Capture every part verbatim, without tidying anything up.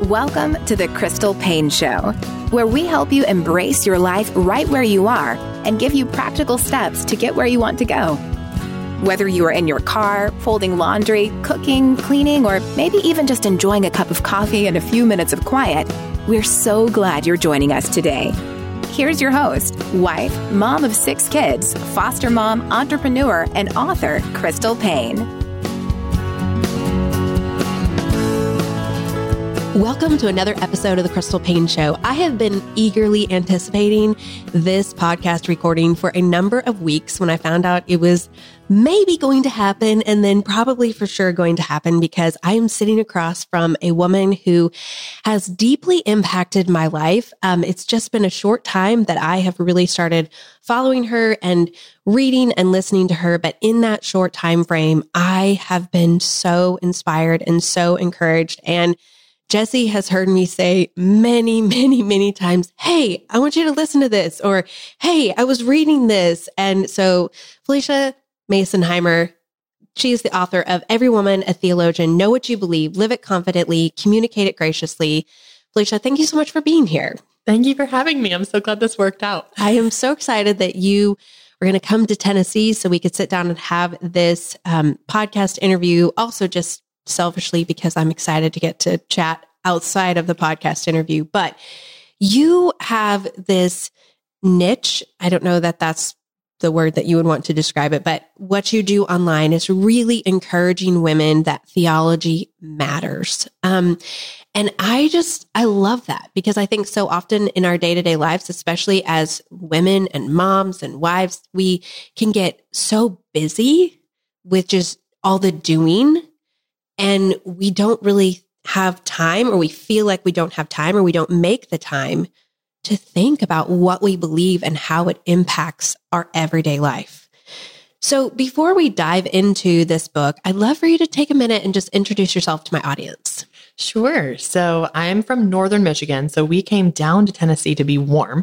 Welcome to the Crystal Paine Show, where we help you embrace your life right where you are and give you practical steps to get where you want to go. Whether you are in your car, folding laundry, cooking, cleaning, or maybe even just enjoying a cup of coffee and a few minutes of quiet, we're so glad you're joining us today. Here's your host, wife, mom of six kids, foster mom, entrepreneur, and author, Crystal Paine. Welcome to another episode of the Crystal Paine Show. I have been eagerly anticipating this podcast recording for a number of weeks when I found out it was maybe going to happen and then probably for sure going to happen because I am sitting across from a woman who has deeply impacted my life. Um, it's just been a short time that I have really started following her and reading and listening to her. But in that short time frame, I have been so inspired and so encouraged. And Jesse has heard me say many, many, many times, hey, I want you to listen to this, or hey, I was reading this. And so Felicia Masonheimer, she is the author of Every Woman, a Theologian, Know What You Believe, Live It Confidently, Communicate It Graciously. Felicia, thank you so much for being here. Thank you for having me. I'm so glad this worked out. I am so excited that you are going to come to Tennessee so we could sit down and have this um, podcast interview. Also, just selfishly because I'm excited to get to chat outside of the podcast interview. But you have this niche. I don't know that that's the word that you would want to describe it, but what you do online is really encouraging women that theology matters. Um, and I just, I love that because I think so often in our day-to-day lives, especially as women and moms and wives, we can get so busy with just all the doing, and we don't really have time, or we feel like we don't have time, or we don't make the time to think about what we believe and how it impacts our everyday life. So before we dive into this book, I'd love for you to take a minute and just introduce yourself to my audience. Sure. So I'm from Northern Michigan. So we came down to Tennessee to be warm.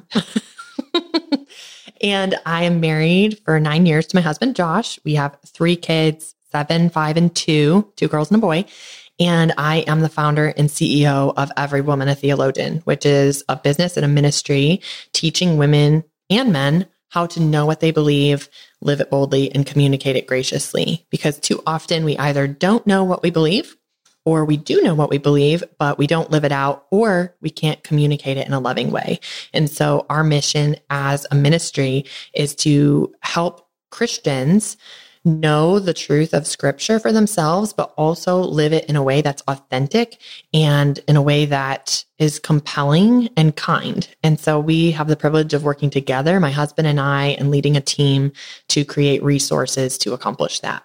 And I am married for nine years to my husband, Josh. We have three kids, seven, five, and two, two girls and a boy. And I am the founder and C E O of Every Woman, a Theologian, which is a business and a ministry teaching women and men how to know what they believe, live it boldly, and communicate it graciously. Because too often we either don't know what we believe, or we do know what we believe, but we don't live it out, or we can't communicate it in a loving way. And so our mission as a ministry is to help Christians know the truth of Scripture for themselves, but also live it in a way that's authentic and in a way that is compelling and kind. And so we have the privilege of working together, my husband and I, and leading a team to create resources to accomplish that.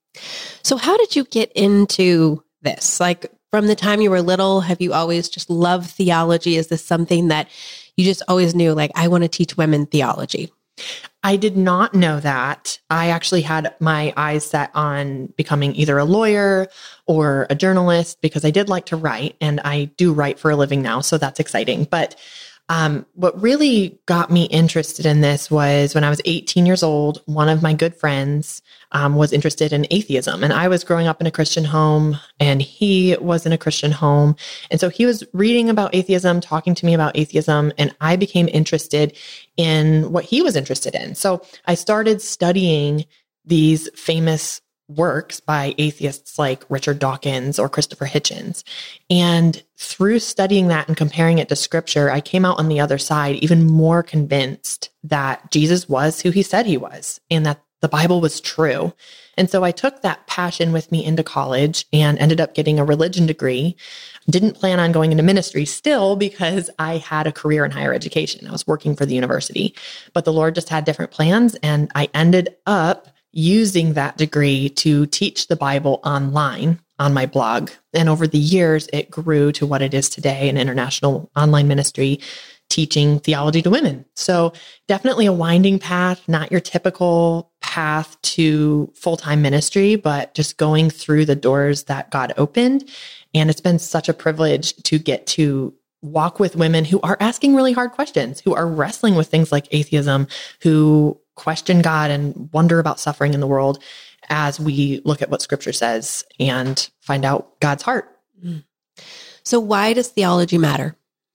So how did you get into this? Like from the time you were little, have you always just loved theology? Is this something that you just always knew, like, I want to teach women theology? I did not know that. I actually had my eyes set on becoming either a lawyer or a journalist because I did like to write, and I do write for a living now. So that's exciting. But um, what really got me interested in this was when I was eighteen years old, one of my good friends um, was interested in atheism. And I was growing up in a Christian home, and he was in a Christian home. And so he was reading about atheism, talking to me about atheism, and I became interested in what he was interested in. So I started studying these famous works by atheists like Richard Dawkins or Christopher Hitchens. And through studying that and comparing it to Scripture, I came out on the other side even more convinced that Jesus was who he said he was and that the Bible was true. And so I took that passion with me into college and ended up getting a religion degree. Didn't plan on going into ministry still because I had a career in higher education. I was working for the university, but the Lord just had different plans. And I ended up using that degree to teach the Bible online on my blog. And over the years, it grew to what it is today, an international online ministry teaching theology to women. So definitely a winding path, not your typical path to full-time ministry, but just going through the doors that God opened. And it's been such a privilege to get to walk with women who are asking really hard questions, who are wrestling with things like atheism, who question God and wonder about suffering in the world as we look at what Scripture says and find out God's heart. Mm. So why does theology matter?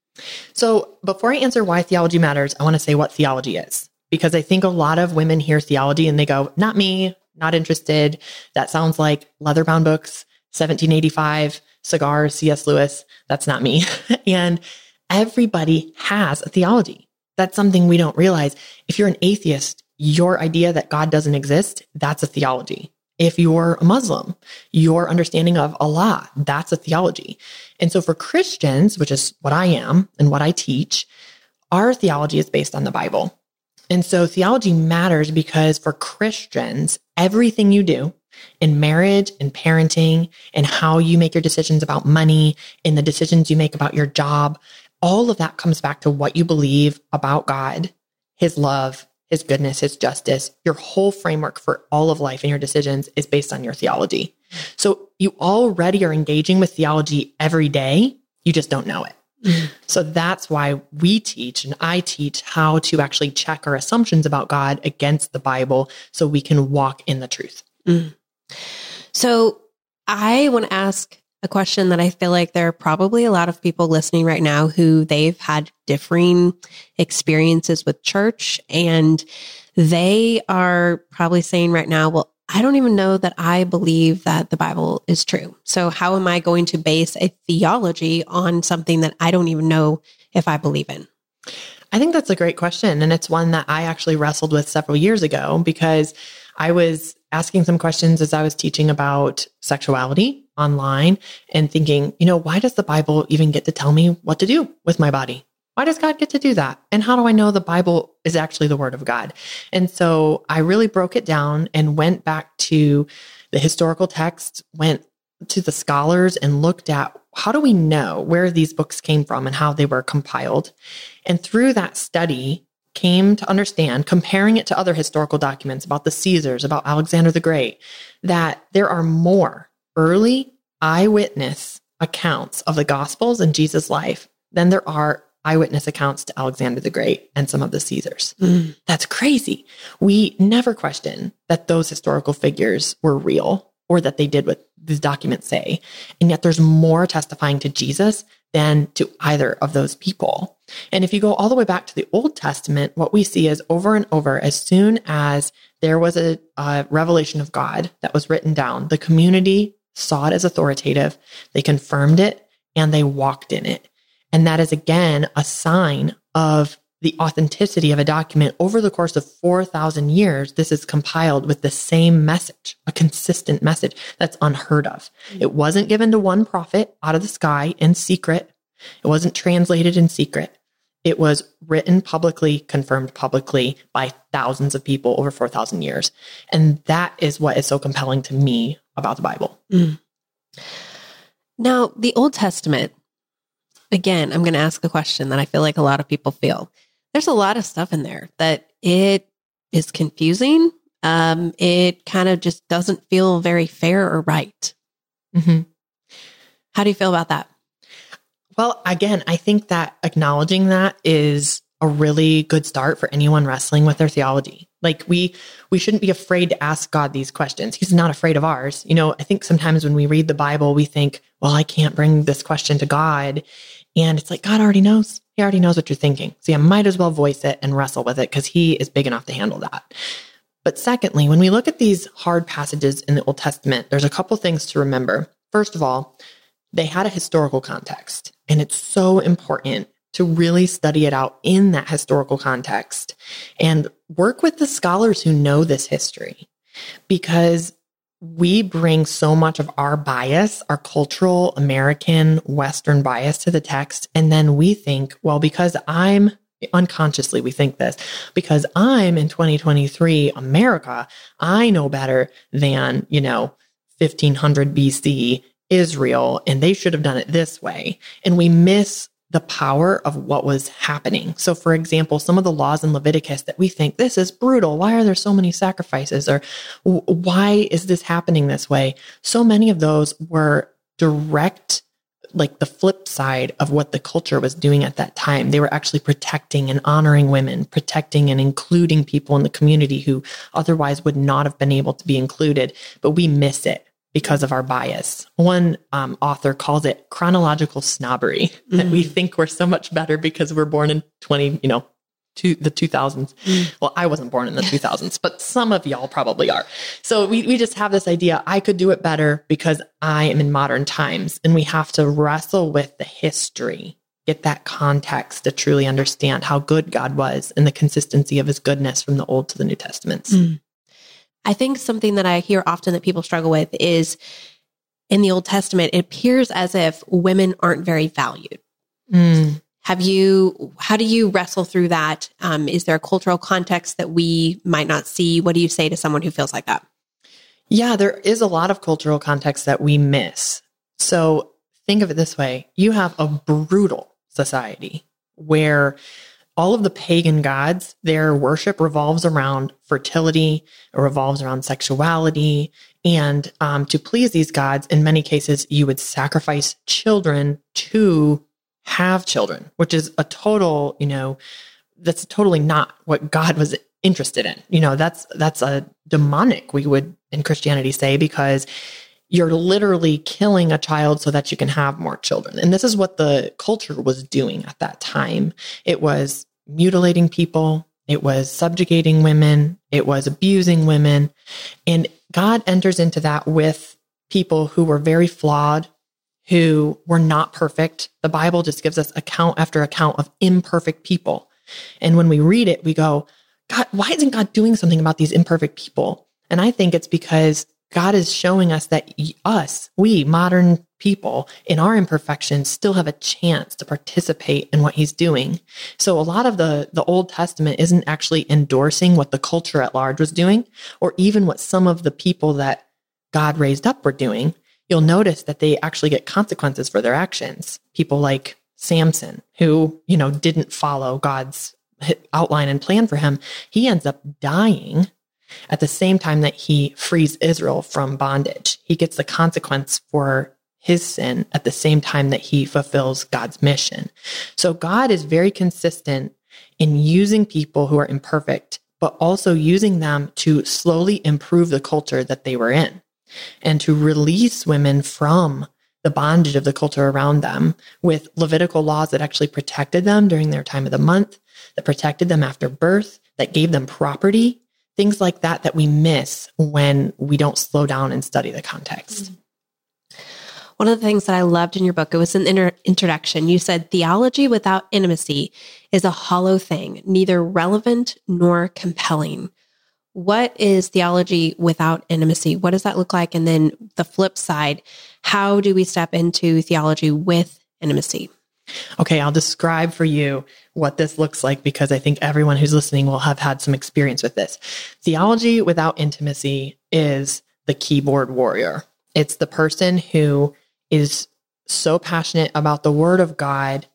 So before I answer why theology matters, I want to say what theology is, because I think a lot of women hear theology and they go, not me, not interested. That sounds like leather-bound books, seventeen eighty-five, cigars, C S Lewis. That's not me. And everybody has a theology. That's something we don't realize. If you're an atheist, your idea that God doesn't exist, that's a theology. If you're a Muslim, your understanding of Allah, that's a theology. And so for Christians, which is what I am and what I teach, our theology is based on the Bible. And so theology matters because for Christians, everything you do in marriage and parenting and how you make your decisions about money and the decisions you make about your job, all of that comes back to what you believe about God, His love, His goodness, His justice. Your whole framework for all of life and your decisions is based on your theology. So you already are engaging with theology every day. You just don't know it. Mm. So that's why we teach and I teach how to actually check our assumptions about God against the Bible so we can walk in the truth. Mm. So I want to ask a question that I feel like there are probably a lot of people listening right now who they've had differing experiences with church, and they are probably saying right now, well, I don't even know that I believe that the Bible is true. So how am I going to base a theology on something that I don't even know if I believe in? I think that's a great question. And it's one that I actually wrestled with several years ago because I was asking some questions as I was teaching about sexuality online and thinking, you know, why does the Bible even get to tell me what to do with my body? Why does God get to do that? And how do I know the Bible is actually the word of God? And so I really broke it down and went back to the historical text, went to the scholars and looked at how do we know where these books came from and how they were compiled. And through that study, came to understand, comparing it to other historical documents about the Caesars, about Alexander the Great, that there are more early eyewitness accounts of the Gospels and Jesus' life than there are eyewitness accounts to Alexander the Great and some of the Caesars. Mm. That's crazy. We never question that those historical figures were real or that they did what these documents say. And yet there's more testifying to Jesus than to either of those people. And if you go all the way back to the Old Testament, what we see is over and over, as soon as there was a, a revelation of God that was written down, the community saw it as authoritative, they confirmed it, and they walked in it. And that is, again, a sign of the authenticity of a document. Over the course of four thousand years, this is compiled with the same message, a consistent message that's unheard of. It wasn't given to one prophet out of the sky in secret. It wasn't translated in secret. It was written publicly, confirmed publicly by thousands of people over four thousand years. And that is what is so compelling to me about the Bible. Mm. Now, the Old Testament, again, I'm going to ask a question that I feel like a lot of people feel. There's a lot of stuff in there that it is confusing. Um, it kind of just doesn't feel very fair or right. Mm-hmm. How do you feel about that? Well, again, I think that acknowledging that is a really good start for anyone wrestling with their theology. Like we, we shouldn't be afraid to ask God these questions. He's not afraid of ours. You know, I think sometimes when we read the Bible, we think, well, I can't bring this question to God. And it's like, God already knows. He already knows what you're thinking. So you might as well voice it and wrestle with it because he is big enough to handle that. But secondly, when we look at these hard passages in the Old Testament, there's a couple things to remember. First of all, they had a historical context, and it's so important to really study it out in that historical context and work with the scholars who know this history, because we bring so much of our bias, our cultural, American, Western bias to the text. And then we think, well, because I'm unconsciously, we think this, because I'm in twenty twenty-three America, I know better than, you know, fifteen hundred B C Israel, and they should have done it this way. And we miss the power of what was happening. So for example, some of the laws in Leviticus that we think, this is brutal. Why are there so many sacrifices? Or why is this happening this way? So many of those were direct, like the flip side of what the culture was doing at that time. They were actually protecting and honoring women, protecting and including people in the community who otherwise would not have been able to be included. But we miss it because of our bias. One um, author calls it chronological snobbery, mm-hmm. that we think we're so much better because we're born in twenty, you know, to the two thousands. Mm. Well, I wasn't born in the two thousands, but some of y'all probably are. So we, we just have this idea, I could do it better because I am in modern times, and we have to wrestle with the history, get that context to truly understand how good God was and the consistency of his goodness from the Old to the New Testaments. Mm. I think something that I hear often that people struggle with is in the Old Testament, it appears as if women aren't very valued. Mm. Have you, how do you wrestle through that? Um, is there a cultural context that we might not see? What do you say to someone who feels like that? Yeah, there is a lot of cultural context that we miss. So think of it this way. You have a brutal society where all of the pagan gods, their worship revolves around fertility, it revolves around sexuality. And um, to please these gods, in many cases, you would sacrifice children to have children, which is a total, you know, that's totally not what God was interested in. You know, that's, that's a demonic, we would in Christianity say, because you're literally killing a child so that you can have more children. And this is what the culture was doing at that time. It was mutilating people. It was subjugating women. It was abusing women. And God enters into that with people who were very flawed, who were not perfect. The Bible just gives us account after account of imperfect people. And when we read it, we go, God, why isn't God doing something about these imperfect people? And I think it's because God is showing us that us, we modern people in our imperfections still have a chance to participate in what he's doing. So a lot of the, the Old Testament isn't actually endorsing what the culture at large was doing, or even what some of the people that God raised up were doing. You'll notice that they actually get consequences for their actions. People like Samson, who, you know, didn't follow God's outline and plan for him. He ends up dying at the same time that he frees Israel from bondage. He gets the consequence for his sin at the same time that he fulfills God's mission. So God is very consistent in using people who are imperfect, but also using them to slowly improve the culture that they were in and to release women from the bondage of the culture around them with Levitical laws that actually protected them during their time of the month, that protected them after birth, that gave them property. Things like that that we miss when we don't slow down and study the context. One of the things that I loved in your book, it was an inter- introduction. You said, theology without intimacy is a hollow thing, neither relevant nor compelling. What is theology without intimacy? What does that look like? And then the flip side, how do we step into theology with intimacy? Okay, I'll describe for you what this looks like because I think everyone who's listening will have had some experience with this. Theology without intimacy is the keyboard warrior. It's the person who is so passionate about the Word of God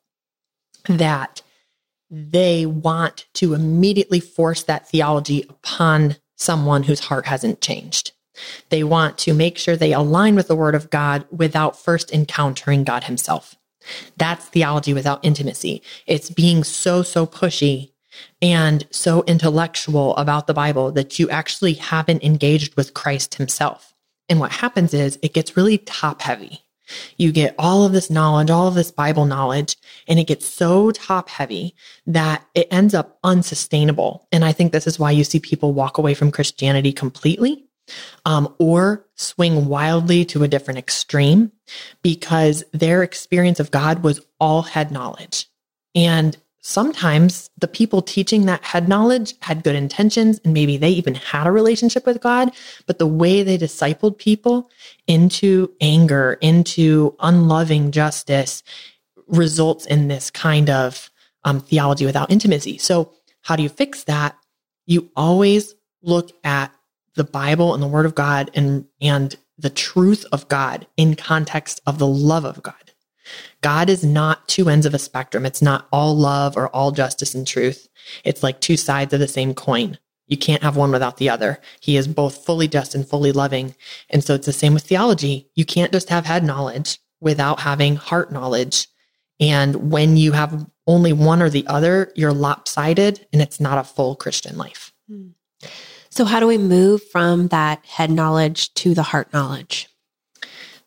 that they want to immediately force that theology upon someone whose heart hasn't changed. They want to make sure they align with the Word of God without first encountering God himself. That's theology without intimacy. It's being so, so pushy and so intellectual about the Bible that you actually haven't engaged with Christ himself. And what happens is it gets really top heavy. You get all of this knowledge, all of this Bible knowledge, and it gets so top heavy that it ends up unsustainable. And I think this is why you see people walk away from Christianity completely. Um, or swing wildly to a different extreme because their experience of God was all head knowledge. And sometimes the people teaching that head knowledge had good intentions and maybe they even had a relationship with God, but the way they discipled people into anger, into unloving justice results in this kind of um, theology without intimacy. So how do you fix that? You always look at the Bible and the Word of God and, and the truth of God in context of the love of God. God is not two ends of a spectrum. It's not all love or all justice and truth. It's like two sides of the same coin. You can't have one without the other. He is both fully just and fully loving. And so it's the same with theology. You can't just have head knowledge without having heart knowledge. And when you have only one or the other, you're lopsided and it's not a full Christian life. So how do we move from that head knowledge to the heart knowledge?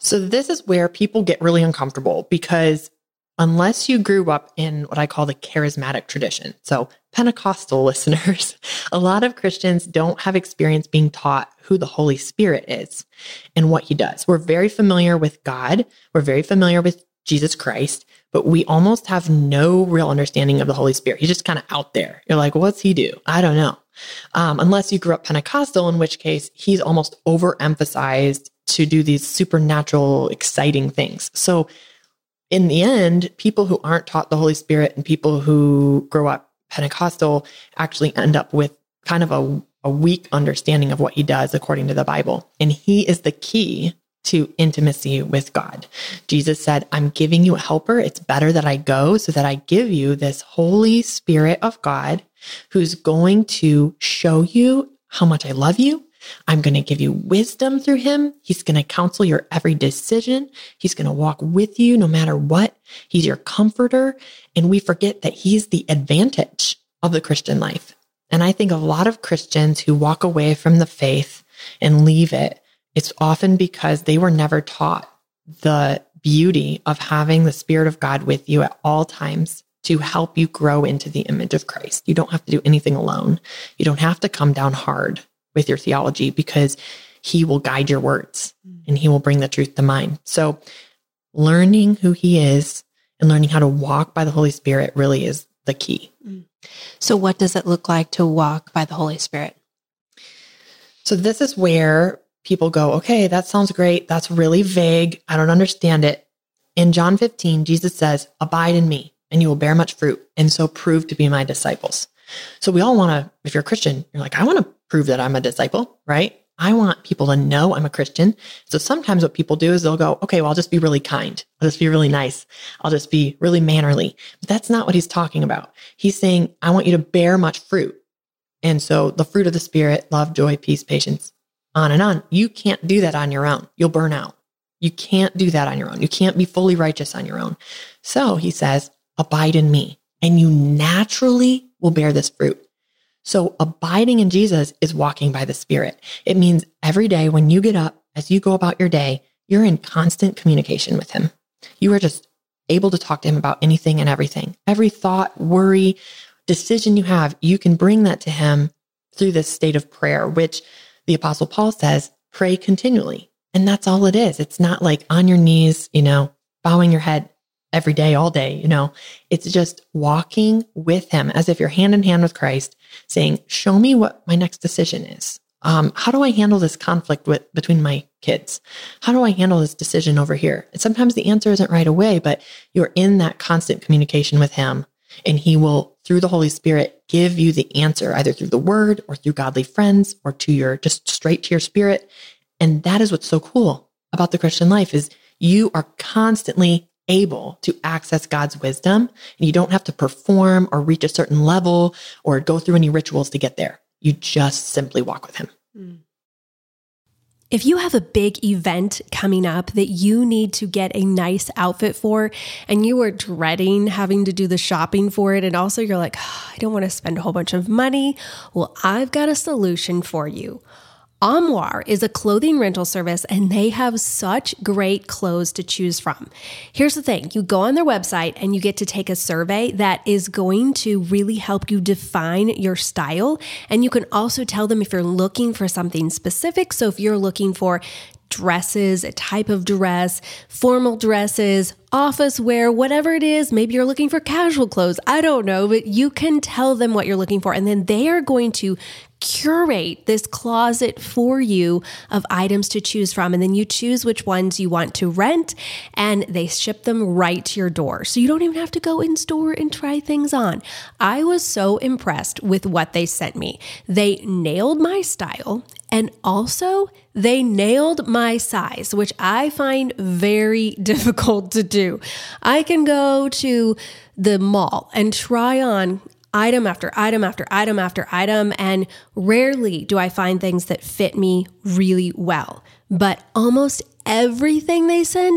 So this is where people get really uncomfortable because unless you grew up in what I call the charismatic tradition, so Pentecostal listeners, a lot of Christians don't have experience being taught who the Holy Spirit is and what he does. We're very familiar with God. We're very familiar with Jesus Christ, but we almost have no real understanding of the Holy Spirit. He's just kind of out there. You're like, what's he do? I don't know. Um, unless you grew up Pentecostal, in which case he's almost overemphasized to do these supernatural, exciting things. So in the end, people who aren't taught the Holy Spirit and people who grow up Pentecostal actually end up with kind of a, a weak understanding of what he does according to the Bible. And he is the key to intimacy with God. Jesus said, I'm giving you a helper. It's better that I go so that I give you this Holy Spirit of God who's going to show you how much I love you. I'm going to give you wisdom through him. He's going to counsel your every decision. He's going to walk with you no matter what. He's your comforter. And we forget that he's the advantage of the Christian life. And I think a lot of Christians who walk away from the faith and leave it, it's often because they were never taught the beauty of having the Spirit of God with you at all times to help you grow into the image of Christ. You don't have to do anything alone. You don't have to come down hard with your theology because he will guide your words and he will bring the truth to mind. So learning who he is and learning how to walk by the Holy Spirit really is the key. So what does it look like to walk by the Holy Spirit? So this is where people go, okay, that sounds great. That's really vague. I don't understand it. In John fifteen, Jesus says, abide in me and you will bear much fruit. And so prove to be my disciples. So we all want to, if you're a Christian, you're like, I want to prove that I'm a disciple, right? I want people to know I'm a Christian. So sometimes what people do is they'll go, okay, well, I'll just be really kind. I'll just be really nice. I'll just be really mannerly. But that's not what he's talking about. He's saying, I want you to bear much fruit. And so the fruit of the Spirit, love, joy, peace, patience, on and on. You can't do that on your own. You'll burn out. You can't do that on your own. You can't be fully righteous on your own. So he says, abide in me, and you naturally will bear this fruit. So abiding in Jesus is walking by the Spirit. It means every day when you get up, as you go about your day, you're in constant communication with him. You are just able to talk to him about anything and everything. Every thought, worry, decision you have, you can bring that to him through this state of prayer, which the Apostle Paul says, pray continually. And that's all it is. It's not like on your knees, you know, bowing your head every day, all day, you know, it's just walking with him as if you're hand in hand with Christ, saying, show me what my next decision is. Um, how do I handle this conflict with between my kids? How do I handle this decision over here? And sometimes the answer isn't right away, but you're in that constant communication with him, and he will, through the Holy Spirit, give you the answer, either through the word or through godly friends or to your, just straight to your spirit. And that is what's so cool about the Christian life is you are constantly able to access God's wisdom, and you don't have to perform or reach a certain level or go through any rituals to get there. You just simply walk with him. If you have a big event coming up that you need to get a nice outfit for, and you are dreading having to do the shopping for it, and also you're like, oh, I don't want to spend a whole bunch of money. Well, I've got a solution for you. Armoire is a clothing rental service, and they have such great clothes to choose from. Here's the thing. You go on their website and you get to take a survey that is going to really help you define your style. And you can also tell them if you're looking for something specific. So if you're looking for dresses, a type of dress, formal dresses, office wear, whatever it is, maybe you're looking for casual clothes. I don't know, but you can tell them what you're looking for. And then they are going to curate this closet for you of items to choose from. And then you choose which ones you want to rent, and they ship them right to your door. So you don't even have to go in store and try things on. I was so impressed with what they sent me. They nailed my style, and also they nailed my size, which I find very difficult to do. I can go to the mall and try on item after item after item after item, and rarely do I find things that fit me really well. But almost everything they sent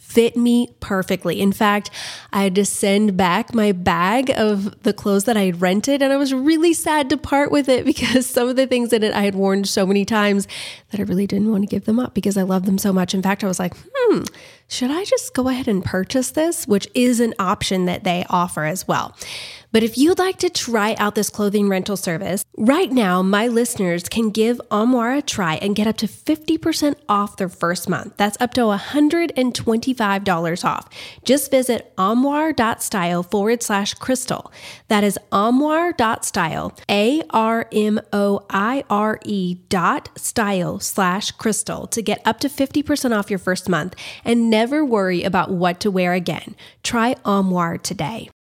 fit me perfectly. In fact, I had to send back my bag of the clothes that I had rented, and I was really sad to part with it because some of the things in it I had worn so many times that I really didn't want to give them up because I love them so much. In fact, I was like, hmm, should I just go ahead and purchase this? Which is an option that they offer as well. But if you'd like to try out this clothing rental service, right now, my listeners can give Armoire a try and get up to fifty percent off their first month. That's up to one hundred twenty-five dollars off. Just visit armoire.style forward slash crystal. That is armoire.style, A R M O I R E dot style slash crystal to get up to fifty percent off your first month and never worry about what to wear again. Try Armoire today.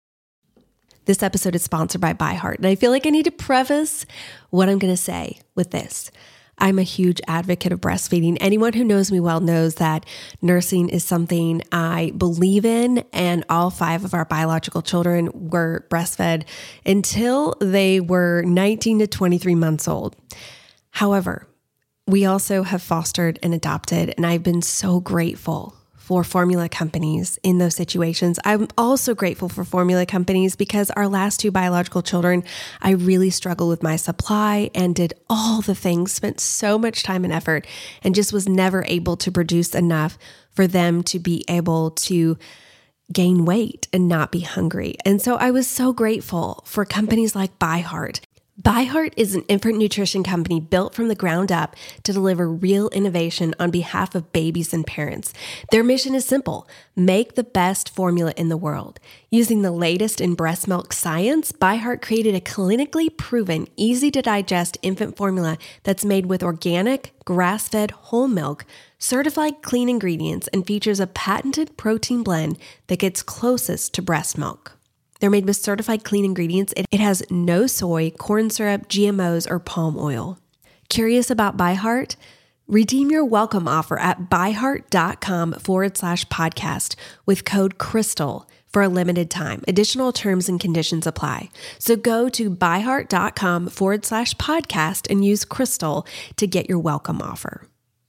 This episode is sponsored by ByHeart, and I feel like I need to preface what I'm going to say with this. I'm a huge advocate of breastfeeding. Anyone who knows me well knows that nursing is something I believe in, and all five of our biological children were breastfed until they were nineteen to twenty-three months old. However, we also have fostered and adopted, and I've been so grateful for formula companies in those situations. I'm also grateful for formula companies because our last two biological children, I really struggled with my supply and did all the things, spent so much time and effort, and just was never able to produce enough for them to be able to gain weight and not be hungry. And so I was so grateful for companies like ByHeart. ByHeart is an infant nutrition company built from the ground up to deliver real innovation on behalf of babies and parents. Their mission is simple: make the best formula in the world. Using the latest in breast milk science, ByHeart created a clinically proven, easy to digest infant formula that's made with organic, grass-fed whole milk, certified clean ingredients, and features a patented protein blend that gets closest to breast milk. They're made with certified clean ingredients. It has no soy, corn syrup, G M Os, or palm oil. Curious about ByHeart? Redeem your welcome offer at byheart.com forward slash podcast with code CRYSTAL for a limited time. Additional terms and conditions apply. So go to byheart.com forward slash podcast and use CRYSTAL to get your welcome offer.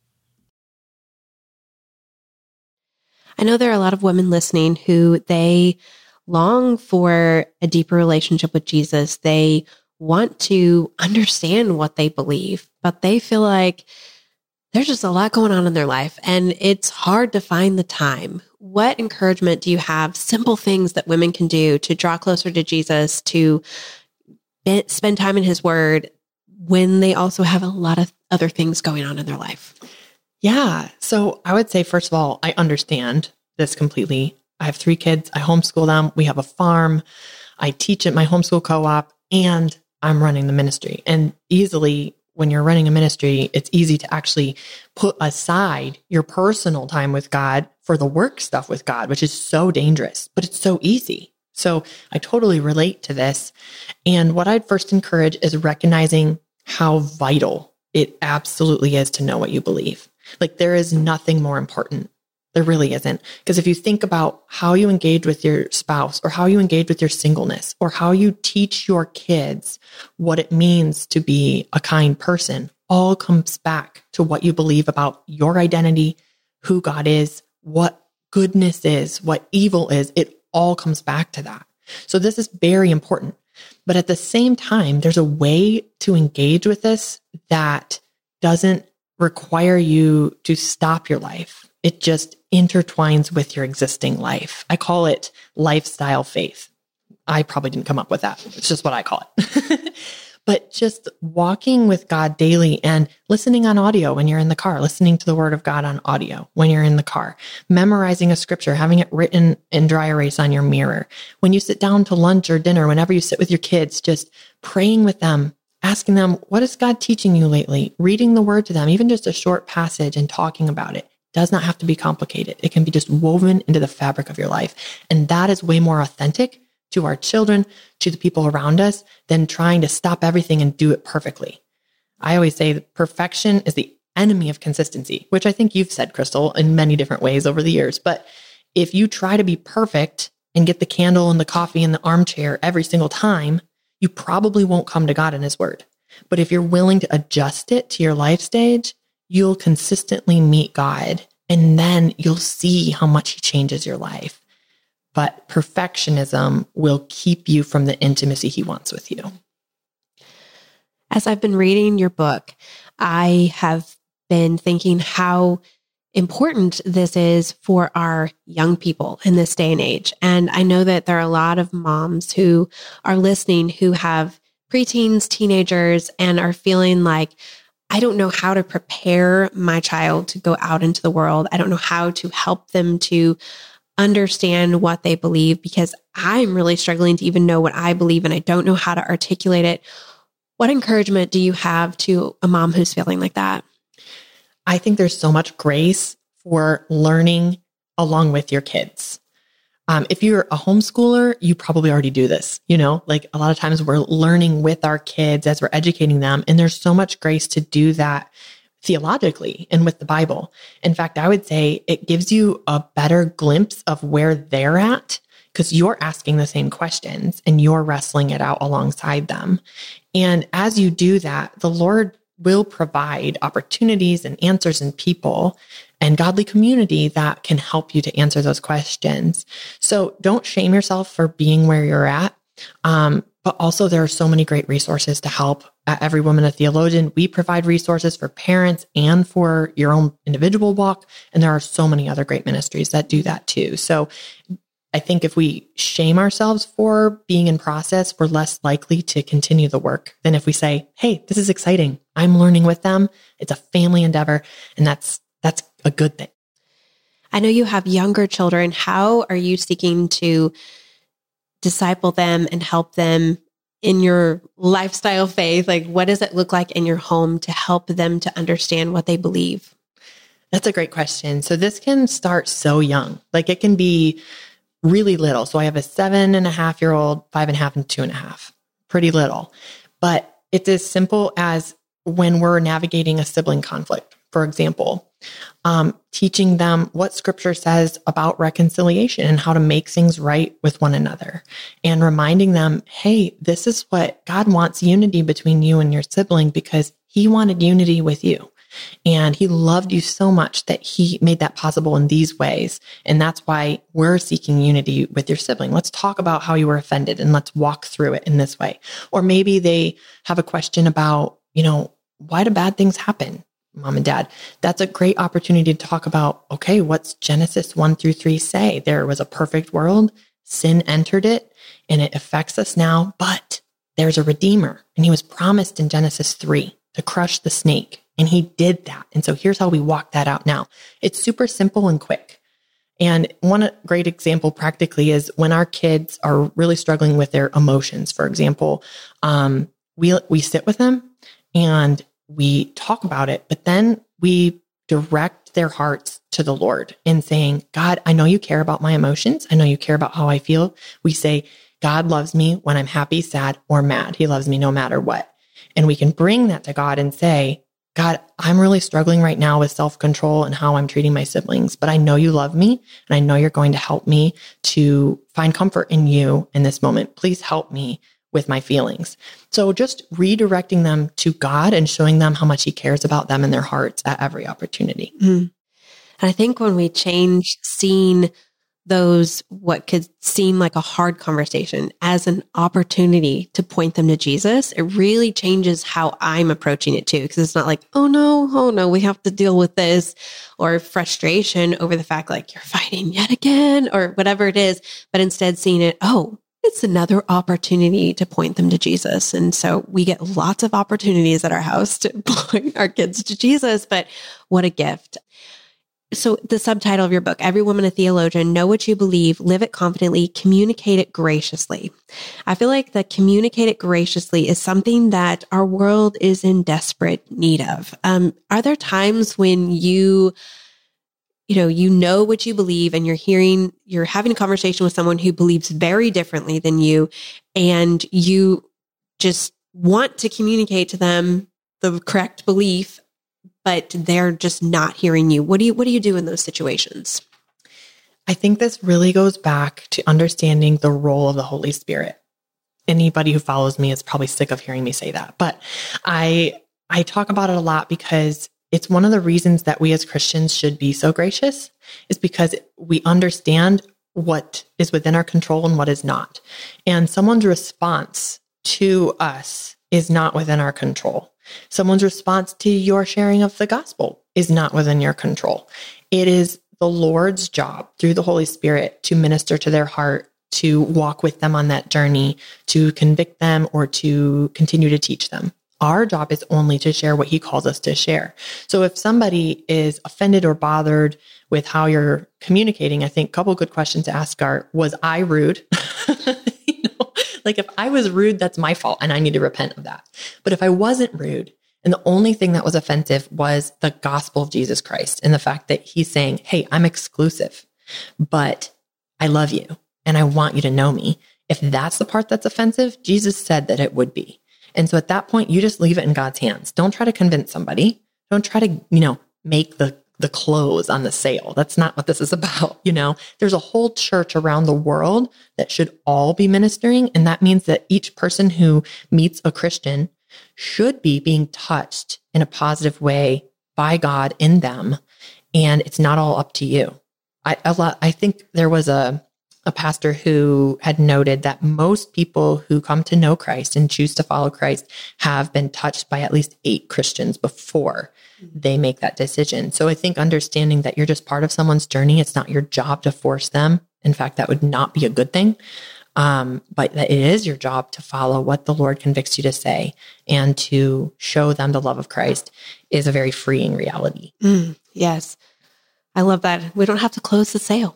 I know there are a lot of women listening who they long for a deeper relationship with Jesus. They want to understand what they believe, but they feel like there's just a lot going on in their life and it's hard to find the time. What encouragement do you have? Simple things that women can do to draw closer to Jesus, to be, spend time in his word when they also have a lot of other things going on in their life? Yeah. So I would say, first of all, I understand this completely. I have three kids. I homeschool them. We have a farm. I teach at my homeschool co-op, and I'm running the ministry. And easily, when you're running a ministry, it's easy to actually put aside your personal time with God for the work stuff with God, which is so dangerous, but it's so easy. So I totally relate to this. And what I'd first encourage is recognizing how vital it absolutely is to know what you believe. Like, there is nothing more important. There really isn't. Because if you think about how you engage with your spouse, or how you engage with your singleness, or how you teach your kids what it means to be a kind person, all comes back to what you believe about your identity, who God is, what goodness is, what evil is. It all comes back to that. So this is very important. But at the same time, there's a way to engage with this that doesn't require you to stop your life. It just intertwines with your existing life. I call it lifestyle faith. I probably didn't come up with that. It's just what I call it. But just walking with God daily and listening on audio when you're in the car, listening to the word of God on audio when you're in the car, memorizing a scripture, having it written in dry erase on your mirror. When you sit down to lunch or dinner, whenever you sit with your kids, just praying with them, asking them, what is God teaching you lately? Reading the word to them, even just a short passage, and talking about it. Does not have to be complicated. It can be just woven into the fabric of your life. And that is way more authentic to our children, to the people around us, than trying to stop everything and do it perfectly. I always say that perfection is the enemy of consistency, which I think you've said, Crystal, in many different ways over the years. But if you try to be perfect and get the candle and the coffee in the armchair every single time, you probably won't come to God in his word. But if you're willing to adjust it to your life stage, you'll consistently meet God and then you'll see how much he changes your life. But perfectionism will keep you from the intimacy he wants with you. As I've been reading your book, I have been thinking how important this is for our young people in this day and age. And I know that there are a lot of moms who are listening who have preteens, teenagers, and are feeling like, I don't know how to prepare my child to go out into the world. I don't know how to help them to understand what they believe because I'm really struggling to even know what I believe and I don't know how to articulate it. What encouragement do you have to a mom who's feeling like that? I think there's so much grace for learning along with your kids. Um, if you're a homeschooler, you probably already do this. You know, like a lot of times we're learning with our kids as we're educating them. And there's so much grace to do that theologically and with the Bible. In fact, I would say it gives you a better glimpse of where they're at because you're asking the same questions and you're wrestling it out alongside them. And as you do that, the Lord will provide opportunities and answers and people and godly community that can help you to answer those questions. So don't shame yourself for being where you're at. Um, but also there are so many great resources to help. At Every Woman a Theologian, we provide resources for parents and for your own individual walk. And there are so many other great ministries that do that too. So I think if we shame ourselves for being in process, we're less likely to continue the work than if we say, hey, this is exciting. I'm learning with them. It's a family endeavor. And that's, that's a good thing. I know you have younger children. How are you seeking to disciple them and help them in your lifestyle faith? Like, what does it look like in your home to help them to understand what they believe? That's a great question. So this can start so young. Like it can be really little. So I have a seven and a half year old, five and a half, and two and a half. Pretty little. But it's as simple as when we're navigating a sibling conflict, for example, um, teaching them what scripture says about reconciliation and how to make things right with one another and reminding them, hey, this is what God wants, unity between you and your sibling because he wanted unity with you. And he loved you so much that he made that possible in these ways. And that's why we're seeking unity with your sibling. Let's talk about how you were offended and let's walk through it in this way. Or maybe they have a question about, you know, why do bad things happen, mom and dad? That's a great opportunity to talk about, okay, what's Genesis one through three say? There was a perfect world, sin entered it, and it affects us now, but there's a redeemer. And he was promised in Genesis three to crush the snake. And he did that. And so here's how we walk that out now. It's super simple and quick. And one great example practically is when our kids are really struggling with their emotions. For example, um, we we sit with them and we talk about it, but then we direct their hearts to the Lord in saying, God, I know you care about my emotions. I know you care about how I feel. We say, God loves me when I'm happy, sad, or mad. He loves me no matter what. And we can bring that to God and say, God, I'm really struggling right now with self-control and how I'm treating my siblings, but I know you love me and I know you're going to help me to find comfort in you in this moment. Please help me with my feelings. So just redirecting them to God and showing them how much he cares about them and their hearts at every opportunity. Mm-hmm. And I think when we change seeing those, what could seem like a hard conversation as an opportunity to point them to Jesus, it really changes how I'm approaching it too. Because it's not like, oh no, oh no, we have to deal with this, or frustration over the fact like you're fighting yet again, or whatever it is, but instead seeing it, oh, it's another opportunity to point them to Jesus. And so we get lots of opportunities at our house to point our kids to Jesus, but what a gift. So the subtitle of your book, Every Woman a Theologian, Know What You Believe, Live It Confidently, Communicate It Graciously. I feel like the communicate it graciously is something that our world is in desperate need of. Um, are there times when you, you know, you know what you believe and you're hearing, you're having a conversation with someone who believes very differently than you, and you just want to communicate to them the correct belief, but they're just not hearing you? What do you, what do you do in those situations? I think this really goes back to understanding the role of the Holy Spirit. Anybody who follows me is probably sick of hearing me say that, but I, I talk about it a lot because it's one of the reasons that we as Christians should be so gracious, is because we understand what is within our control and what is not. And someone's response to us is not within our control. Someone's response to your sharing of the gospel is not within your control. It is the Lord's job through the Holy Spirit to minister to their heart, to walk with them on that journey, to convict them, or to continue to teach them. Our job is only to share what he calls us to share. So if somebody is offended or bothered with how you're communicating, I think a couple good questions to ask are, was I rude? you know, like if I was rude, that's my fault and I need to repent of that. But if I wasn't rude, and the only thing that was offensive was the gospel of Jesus Christ and the fact that he's saying, hey, I'm exclusive, but I love you and I want you to know me. If that's the part that's offensive, Jesus said that it would be. And so at that point, you just leave it in God's hands. Don't try to convince somebody. Don't try to, you know, make the, the clothes on the sale. That's not what this is about. You know, there's a whole church around the world that should all be ministering. And that means that each person who meets a Christian should be being touched in a positive way by God in them. And it's not all up to you. I, a lot, I think there was a, a pastor who had noted that most people who come to know Christ and choose to follow Christ have been touched by at least eight Christians before they make that decision. So I think understanding that you're just part of someone's journey, it's not your job to force them. In fact, that would not be a good thing. Um, but that it is your job to follow what the Lord convicts you to say and to show them the love of Christ is a very freeing reality. Mm, yes. I love that. We don't have to close the sale.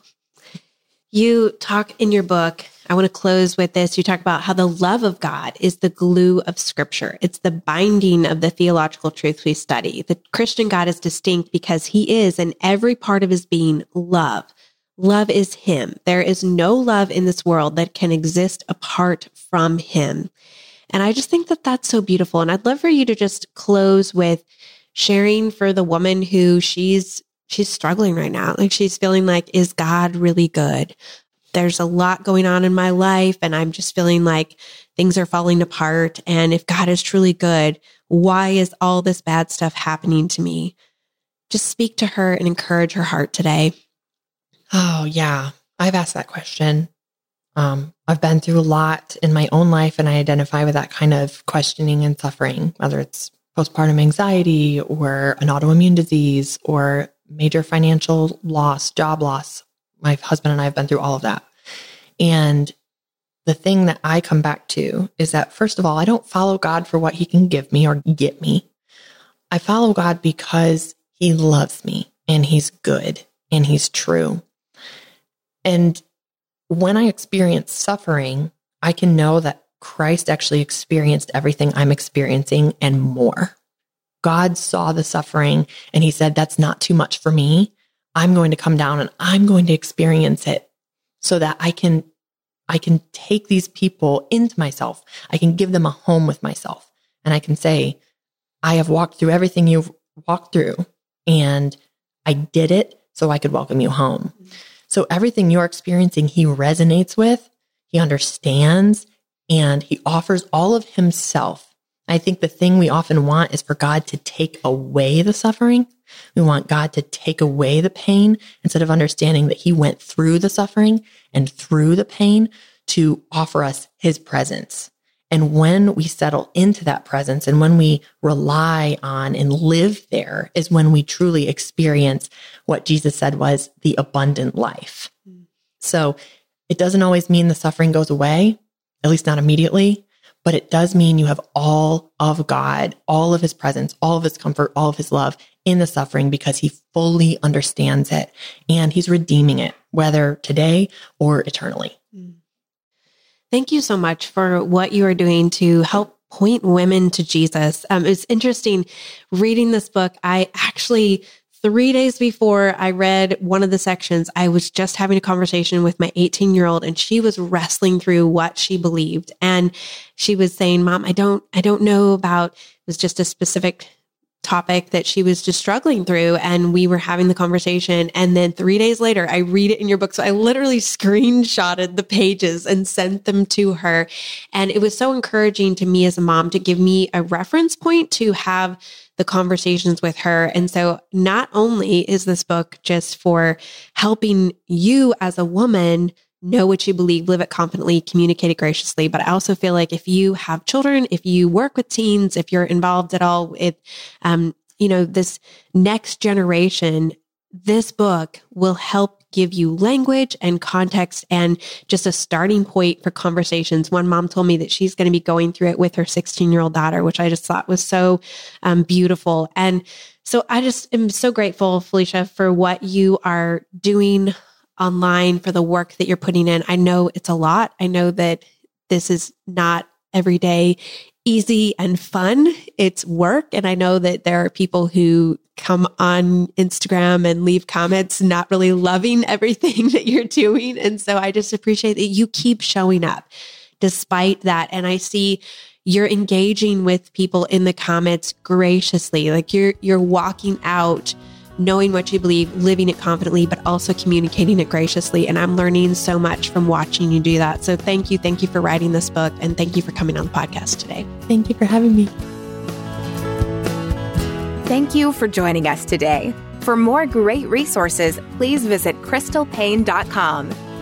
You talk in your book, I want to close with this. You talk about how the love of God is the glue of Scripture. It's the binding of the theological truths we study. The Christian God is distinct because he is, in every part of his being, love. Love is him. There is no love in this world that can exist apart from him. And I just think that that's so beautiful. And I'd love for you to just close with sharing for the woman who she's She's struggling right now. Like she's feeling like, is God really good? There's a lot going on in my life and I'm just feeling like things are falling apart. And if God is truly good, why is all this bad stuff happening to me? Just speak to her and encourage her heart today. Oh yeah. I've asked that question. Um, I've been through a lot in my own life and I identify with that kind of questioning and suffering, whether it's postpartum anxiety or an autoimmune disease or major financial loss, job loss. My husband and I have been through all of that. And the thing that I come back to is that, first of all, I don't follow God for what he can give me or get me. I follow God because he loves me and he's good and he's true. And when I experience suffering, I can know that Christ actually experienced everything I'm experiencing and more. God saw the suffering and he said, that's not too much for me. I'm going to come down and I'm going to experience it so that I can, I can take these people into myself. I can give them a home with myself. And I can say, I have walked through everything you've walked through and I did it so I could welcome you home. Mm-hmm. So everything you're experiencing, he resonates with, he understands, and he offers all of himself. I think the thing we often want is for God to take away the suffering. We want God to take away the pain instead of understanding that he went through the suffering and through the pain to offer us his presence. And when we settle into that presence and when we rely on and live there is when we truly experience what Jesus said was the abundant life. Mm. So it doesn't always mean the suffering goes away, at least not immediately. But it does mean you have all of God, all of his presence, all of his comfort, all of his love in the suffering because he fully understands it and he's redeeming it, whether today or eternally. Thank you so much for what you are doing to help point women to Jesus. Um, it's interesting reading this book. I actually Three days before I read one of the sections, I was just having a conversation with my eighteen-year-old and she was wrestling through what she believed. And she was saying, Mom, I don't, I don't know about, it was just a specific topic that she was just struggling through, and we were having the conversation. And then three days later, I read it in your book. So I literally screenshotted the pages and sent them to her. And it was so encouraging to me as a mom to give me a reference point to have the conversations with her. And so not only is this book just for helping you as a woman know what you believe, live it confidently, communicate it graciously. But I also feel like if you have children, if you work with teens, if you're involved at all with, um, you know, this next generation, this book will help give you language and context and just a starting point for conversations. One mom told me that she's going to be going through it with her sixteen-year-old daughter, which I just thought was so um, beautiful. And so I just am so grateful, Felicia, for what you are doing online, for the work that you're putting in. I know it's a lot. I know that this is not every day easy and fun. It's work. And I know that there are people who come on Instagram and leave comments not really loving everything that you're doing. And so I just appreciate that you keep showing up despite that. And I see you're engaging with people in the comments graciously. Like you're you're walking out knowing what you believe, living it confidently, but also communicating it graciously. And I'm learning so much from watching you do that. So thank you. Thank you for writing this book. And thank you for coming on the podcast today. Thank you for having me. Thank you for joining us today. For more great resources, please visit crystal paine dot com.